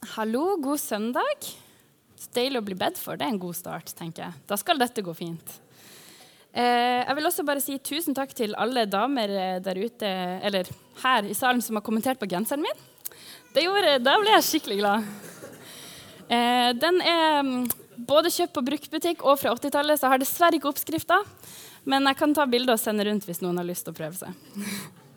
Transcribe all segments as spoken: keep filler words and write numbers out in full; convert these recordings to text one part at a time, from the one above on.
Hallo, god søndag. Så deilig å bli bedt for. Det er en god start, tenker jeg. Da skal dette gå fint. Eh, jeg vil også bare si tusen takk til alle damer der ute, eller her i salen, som har kommentert på genseren min. Det gjorde, da ble jeg skikkelig glad. Eh, den er både kjøpt på bruktbutikk og fra åttitallet, så jeg har dessverre ikke oppskrifter, men jeg kan ta bilder og sende rundt hvis noen har lyst til å prøve seg.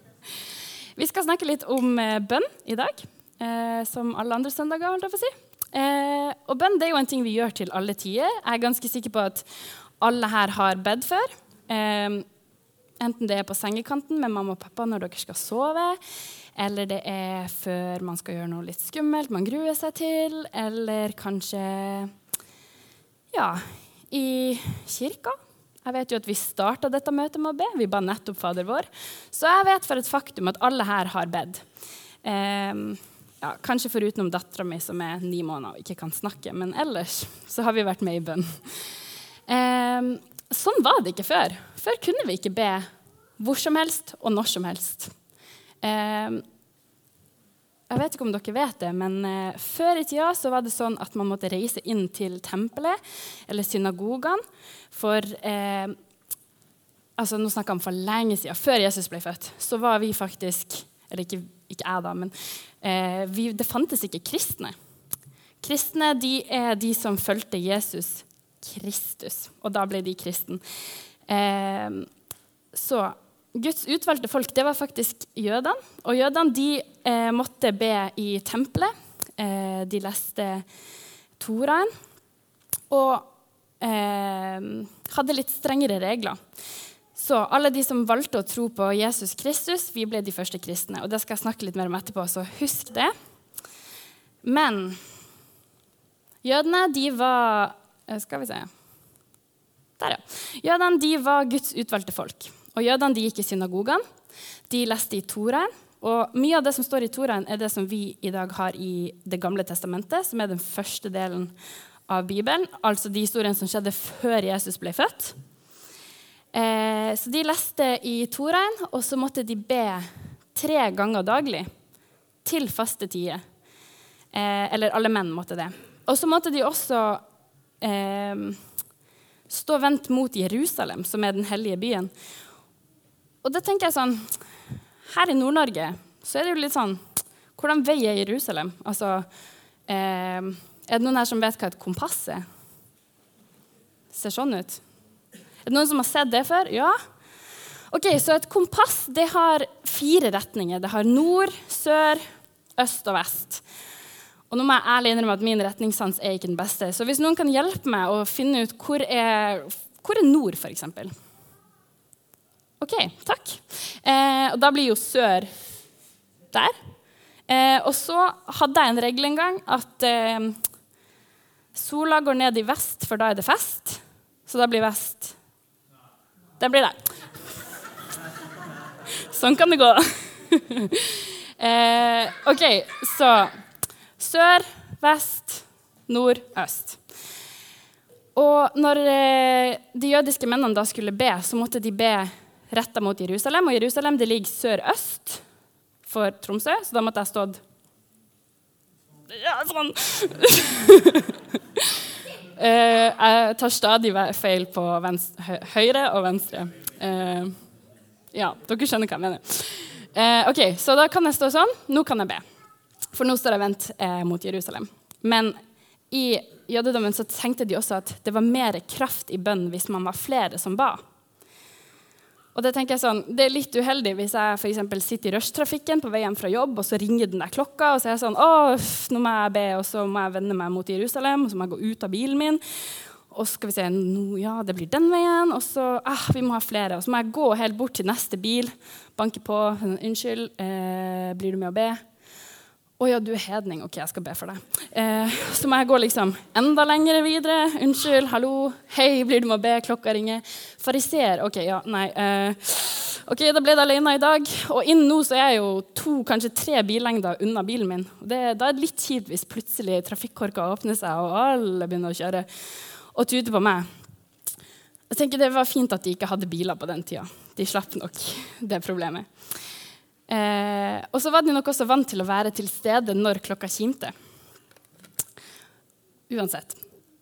Vi skal snakke litt om bønn i dag. Eh, som alle andre søndager, holdt jeg på å si. Eh, og bønn, det er jo en ting vi gjør til alle tider. Jeg er ganske sikker på at alle her har bedt før. Eh, enten det er på sengekanten med mamma og pappa når dere skal sove, eller det er før man skal gjøre noe litt skummelt man gruer seg til, eller kanskje ja, i kirka. Jeg vet jo at vi startet dette møtet med å be. Vi ba nettopp Fader vår. Så jeg vet for et faktum at alle her har bedt. Eh, Ja, kanskje foruten om datteren min som er ni måneder og ikke kan snakke, men ellers så har vi vært med i bønn. Eh, sånn var det ikke før. Før kunne vi ikke be hvor som helst og når som helst. Eh, jeg vet ikke om dere vet det, men eh, før i tida så var det sånn at man måtte reise inn til tempelet eller synagogen for eh, altså nå snakker jeg om for lenge siden, før Jesus ble født, så var vi faktisk, eller ikke, ikke jeg da, men Eh, vi, det fantes ikke kristne. Kristne, de er de som fulgte Jesus Kristus, og da ble de kristen. Eh, så Guds utvalgte folk, det var faktisk jødene, og jødene de eh, måtte be i tempelet. Eh, de leste Toraen, og eh, hadde litt strengere regler. Så alle de som valgte å tro på Jesus Kristus, vi ble de første kristne. Og det skal jeg snakke litt mer om etterpå, så husk det. Men jødene, de var Skal vi se. Der, ja. Jødene, de var Guds utvalgte folk. Og jødene, de gikk i synagogen. De leste i Toraen. Og mye av det som står i Toraen, er det som vi i dag har i Det gamle testamentet, som er den første delen av Bibelen. Altså de historiene som skjedde før Jesus ble født. Eh, så de leste i Toraen, og så måtte de be tre ganger daglig til faste tider. Eh, eller alle menn måtte det. Og så måtte de også eh, stå vendt mot Jerusalem, som er den hellige byen. Og da tenker jeg sånn, her i Nord-Norge så er det jo litt sånn, hvordan vei er Jerusalem? Altså, eh, er det noen her som vet hva et kompass er? Ser sånn ut? Er det noen som har sett det før? Ja. Ok, så et kompass, det har fire retninger. Det har nord, sør, øst og vest. Og nå må jeg ærlig innrømme at min retningssans er ikke den beste. Så hvis noen kan hjelpe meg å finne ut hvor er, hvor er nord, for eksempel? Ok, takk. Eh, og da blir jo sør der. Eh, og så hadde jeg en regel en gang at eh, sola går ned i vest, for da er det fest. Så da blir vest Det blir det. Sånn kan det gå. eh, ok, så sør, vest, nord, øst. Og når eh, de jødiske mennene da skulle be, så måtte de be rettet mot Jerusalem. Og Jerusalem det ligger sør-øst for Tromsø, så da måtte jeg stått ja, sånn. Uh, jeg tar stadig feil på venstre, hø høyre og venstre. Uh, ja, dere skjønner hva jeg mener. Uh, ok, så da kan jeg stå sånn. Nå kan jeg be. For nå står jeg vendt uh, mot Jerusalem. Men i jødedommen så tenkte de også at det var mer kraft i bønn hvis man var flere som ba. Og det tenker jeg sånn, det er litt uheldig hvis jeg for eksempel sitter i rushtrafikken på vei hjem fra jobb, og så ringer den der klokka, og så er jeg sånn, åh, nå må jeg be, og så må jeg vende meg mot Jerusalem, og så må jeg gå ut av bilen min, og så skal vi se, no, ja, det blir den veien, og så, ah, vi må ha flere, og så må jeg gå helt bort til neste bil, banke på, unnskyld, eh, blir du med å be? Å ja, du er hedning, ok, jeg skal be for deg. Eh, så må jeg gå liksom enda lenger videre. Unnskyld, hallo, hei, blir du med å be, klokka ringer. Fariser, ok, ja, nei. Eh, ok, da ble det alene i dag. Og inn nå så er jeg jo to, kanskje tre billengder unna bilen min. Det, da er det litt kjipt hvis plutselig trafikkorka åpner seg, og alle begynner å kjøre og tute på meg. Jeg tenker det var fint at de ikke hadde biler på den tida. De slapp nok det problemet. Eh, og så var de nok også vant til å være til stede når klokka kimte. uansett.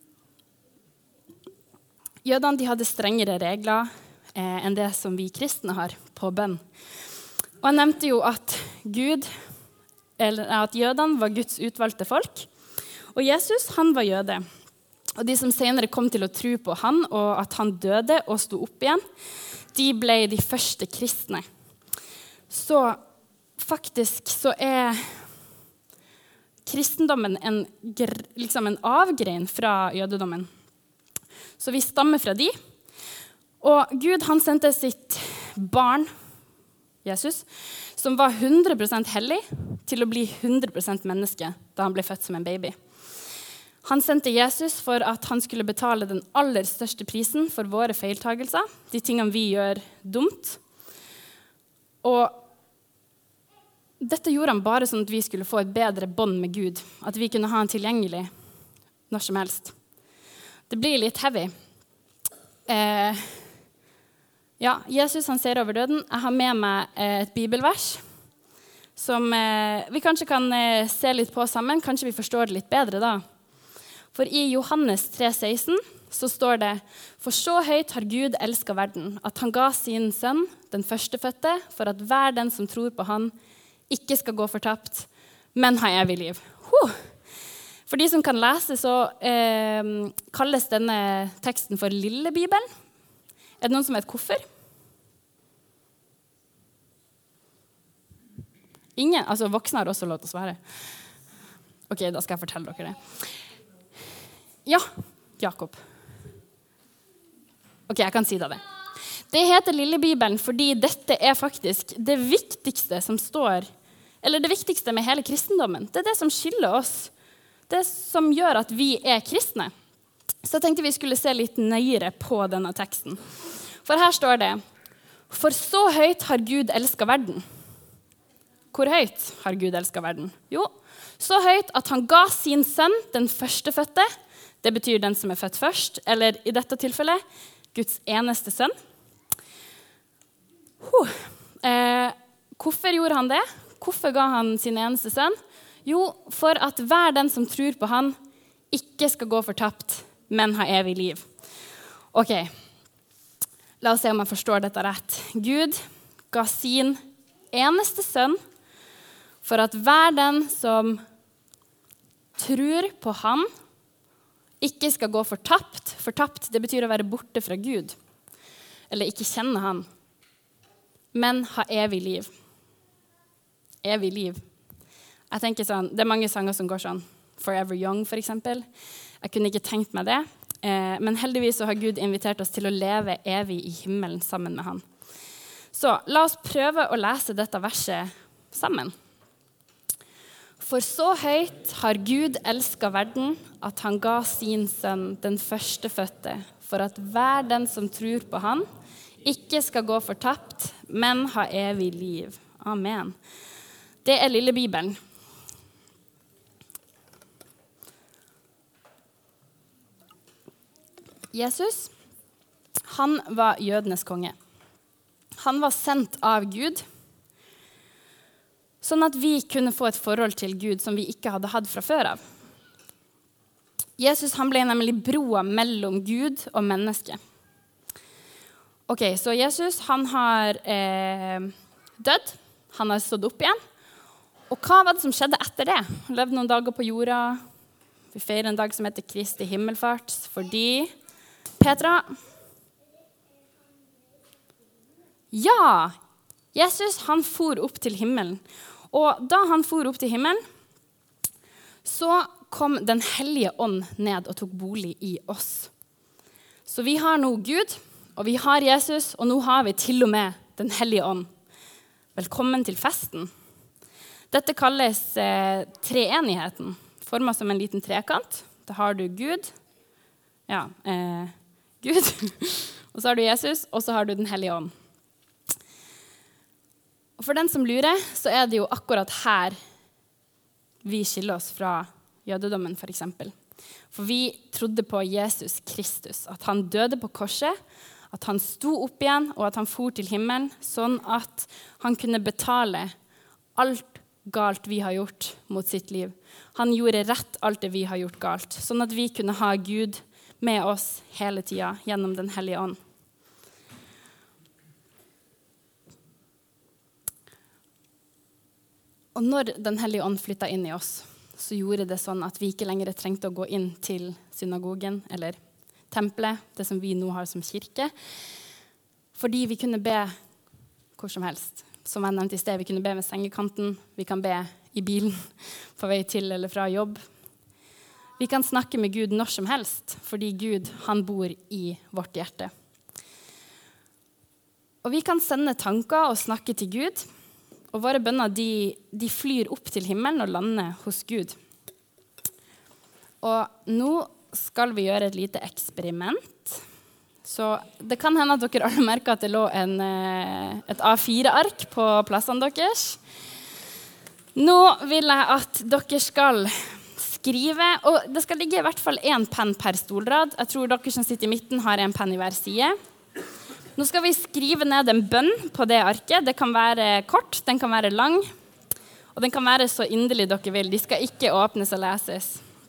Jødene de hadde strengere regler eh, enn det som vi kristne har på bønn. Og jeg nevnte jo at Gud, eller at jødene var Guds utvalgte folk, og Jesus, han var jøde. Og de som senere kom til å tro på han, og at han døde og sto opp igjen, de ble de første kristne. Så faktisk så er kristendommen en, liksom en avgrein fra jødedommen. Så vi stammer fra de. Og Gud han sendte sitt barn, Jesus, som var hundre prosent hellig, til å bli hundre prosent menneske da han ble født som en baby. Han sendte Jesus for at han skulle betale den aller største prisen for våre feiltagelser, de tingene vi gjør dumt. Og dette gjorde han bare sånn at vi skulle få et bedre bånd med Gud, at vi kunne ha han tilgjengelig når som helst. Det blir litt heavy. Eh, ja, Jesus han ser over døden. Jeg har med meg eh, et bibelvers som eh, vi kanskje kan eh, se litt på sammen. Kanskje vi forstår det litt bedre da. For i Johannes tre seksten så står det: «For så høyt har Gud elsket verden, at han ga sin sønn, den førstefødte, for at hver den som tror på han, ikke skal gå fortapt, men ha evig liv.» Huh. For de som kan lese, så eh, kalles denne teksten for Lille Bibelen. Er det noen som vet hvorfor? Ingen? Altså voksne har også lov til å svare. Ok, da skal jeg fortelle dere det. Ja, Jakob. Ok, jeg kan si det. Det heter Lille Bibelen fordi dette er faktisk det viktigste som står, eller det viktigste med hele kristendommen. Det er det som skiller oss. Det som gjør at vi er kristne. Så jeg tenkte vi skulle se litt nøyere på denne teksten. For her står det: «For så høyt har Gud elsket verden.» Hvor høyt har Gud elsket verden? Jo, så høyt at han ga sin sønn, den førstefødte. Det betyr den som er født først, eller i dette tilfellet, Guds eneste sønn. Huh. Eh, hvorfor gjorde han det? Hvorfor ga han sin eneste sønn? Jo, for at hver den som tror på han, ikke skal gå fortapt, men ha evig liv. Ok, la oss se om jeg forstår dette rett. Gud ga sin eneste sønn for at hver den som tror på han, ikke skal gå fortapt. Fortapt, det betyr å være borte fra Gud, eller ikke kjenne han, men ha evig liv. Evig liv. Jeg tenker sånn, det er mange sanger som går sånn, Forever Young for eksempel. Jeg kunne ikke tenkt meg det, eh, men heldigvis så har Gud invitert oss til å leve evig i himmelen sammen med han. Så la oss prøve å lese dette verset sammen. For så høyt har Gud elsket verden, at han ga sin sønn, den førstefødte, for at hver den som tror på han, ikke skal gå fortapt, men ha evig liv. Amen. Det er Lille Bibelen. Jesus, han var jødenes konge. Han var sendt av Gud, sånn at vi kunne få et forhold til Gud som vi ikke hadde hatt fra før av. Jesus han ble nemlig broa mellom Gud og menneske. Ok, så Jesus han har eh, dødd, han har stått opp igjen. Og hva var det som skjedde etter det? Han levde noen dager på jorda. Vi feirer en dag som heter Kristi himmelfart, fordi Petra. Ja, Jesus han for opp til himmelen. Og da han for opp til himmelen, så kom den hellige ånd ned og tok bolig i oss. Så vi har nå Gud, og vi har Jesus, og nå har vi til og med den hellige ånd. Velkommen til festen. Dette kalles eh, treenigheten, formet som en liten trekant. Da har du Gud, ja, eh, Gud, og så har du Jesus, og så har du den hellige ånd. Og for den som lurer, så er det jo akkurat her vi skiller oss fra jødedommen, for eksempel. For vi trodde på Jesus Kristus, at han døde på korset, at han sto opp igjen, og at han for til himmelen, sånn at han kunne betale alt galt vi har gjort mot sitt liv. Han gjorde rett alt det vi har gjort galt, sånn at vi kunne ha Gud med oss hele tiden gjennom den hellige ånd. Og når den hellige ånd flyttet inn i oss, så gjorde det sånn at vi ikke lenger trengte å gå inn til synagogen eller tempelet, det som vi nå har som kirke, fordi vi kunne be hvor som helst. Som jeg nevnte i sted, vi kunne be ved sengekanten, vi kan be i bilen på vei til eller fra jobb. Vi kan snakke med Gud når som helst, fordi Gud, han bor i vårt hjerte. Og vi kan sende tanker og snakke til Gud, og våre bønner, de, de flyr opp til himmelen og lander hos Gud. Og nå skal vi gjøre et lite eksperiment. Så det kan hende at dere alle merker at det lå en, et A fire ark på plassene deres. Nå vil jeg at dere skal skrive, og det skal ligge i hvert fall en penn per stolrad. Jeg tror dere som sitter i midten har en penn i hver side. Nå skal vi skrive ned en bønn på det arket. Det kan være kort, den kan være lang, og den kan være så inderlig dere vil. De skal ikke åpnes og leses.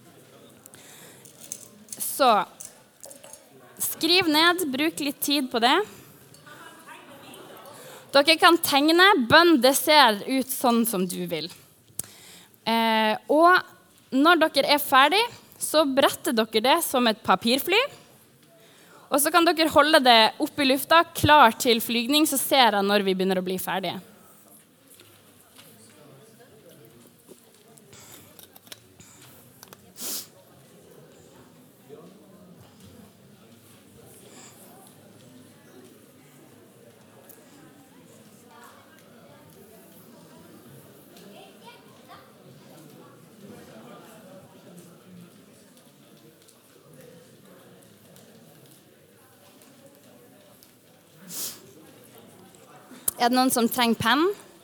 Så skriv ned, bruk litt tid på det. Dere kan tegne. Bønn, det ser ut sånn som du vil. Eh, og når dere er ferdig, så bretter dere det som et papirfly. Og så kan dere holde det opp i lufta, klar til flygning, så ser jeg når vi begynner å bli ferdige. Er det noen som trenger penn?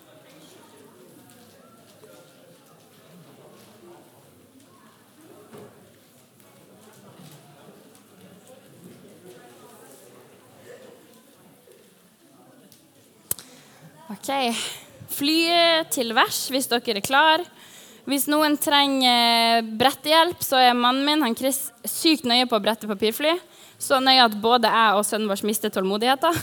Ok, fly til vers hvis dere er klar. Hvis noen trenger brettehjelp, så er mannen min, han Chris, sykt nøye på å brette papirfly. Så nøye at både jeg og sønnen vår mister tålmodigheten.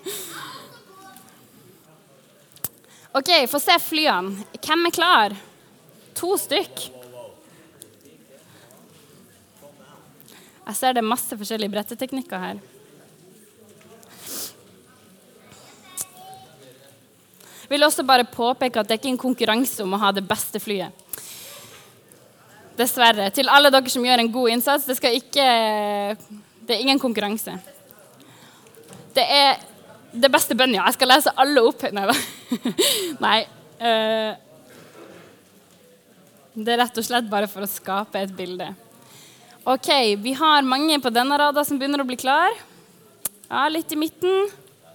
Ok, få se flyene. Hvem er klar? To stykk. Jeg ser det er masse forskjellige bretteteknikker her. Jeg vil også bare påpeke at det er ikke en konkurranse om å ha det beste flyet. Dessverre. Til alle dere som gjør en god innsats, det skal ikke... Det er ingen konkurranse. Det er... Det beste bønn, ja. Jeg skal lese alle opp. Nei, Nei. Uh, det er rett og slett bare for å skape et bilde. Ok, vi har mange på denne rada som begynner å bli klar. Ja, litt i midten.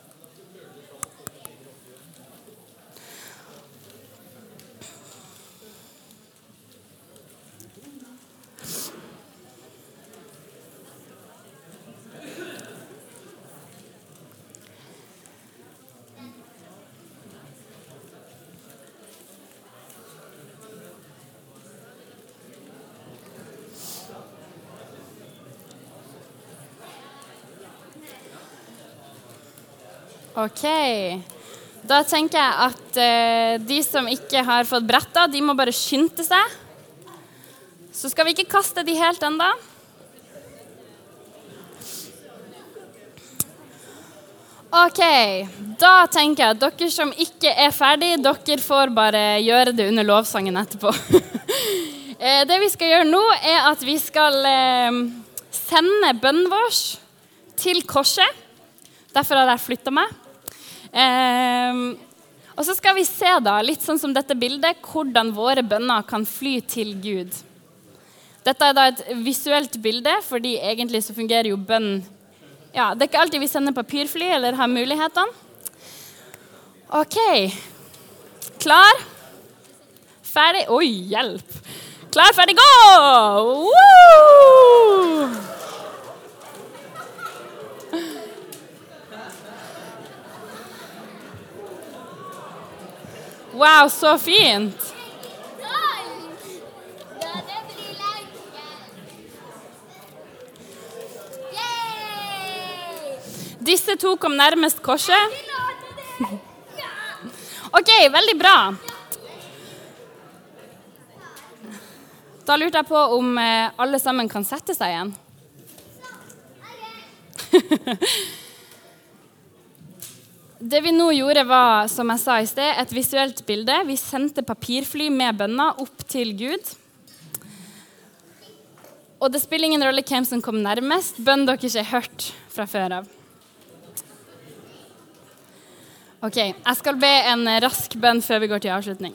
Ok, da tenker jeg at uh, de som ikke har fått bretta, de må bare skynde seg. Så skal vi ikke kaste de helt enda. Ok, da tenker jeg at dere som ikke er ferdig, dere får bare gjøre det under lovsangen etterpå. uh, det vi skal gjøre nå er at vi skal uh, sende bønnen vår til korset. Derfor har jeg flyttet meg. Um, og så skal vi se da, litt sånn som dette bildet, hvordan våre bønner kan fly til Gud. Dette er da et visuelt bilde, fordi egentlig så fungerer jo bønn. Ja, det er ikke alltid vi sender papirfly eller har mulighetene. Ok, klar, ferdig, oi, hjelp. Klar, ferdig, gå! Woo! Wow, så fint. Disse to kom nærmest korset. Ok, veldig bra. Da lurte jeg på om alle sammen kan sette seg igjen. Det vi nå gjorde var, som jeg sa i sted, et visuelt bilde. Vi sendte papirfly med bønner opp til Gud. Og det spiller ingen rolle hvem som kom nærmest. Bønn dere ikke hørt fra før av. Ok, jeg skal be en rask bønn før vi går til avslutning.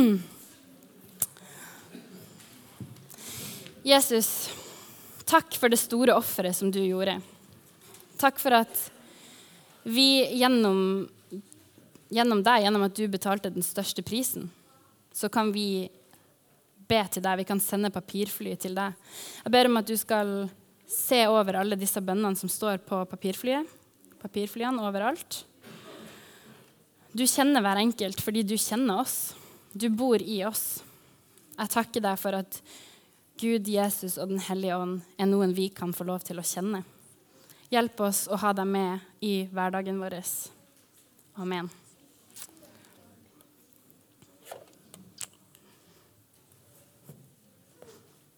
Jesus, takk for det store offeret som du gjorde. Takk for at vi gjennom, gjennom deg, gjennom at du betalte den største prisen, så kan vi be til deg, vi kan sende papirfly til deg. Jeg ber om at du skal se over alle disse bønnene som står på papirflyet, papirflyene overalt. Du kjenner hver enkelt fordi du kjenner oss. Du bor i oss. Jeg takker deg for at Gud, Jesus og Den hellige ånd er noen vi kan få lov til å kjenne. Hjelp oss å ha deg med i hverdagen vår. Amen.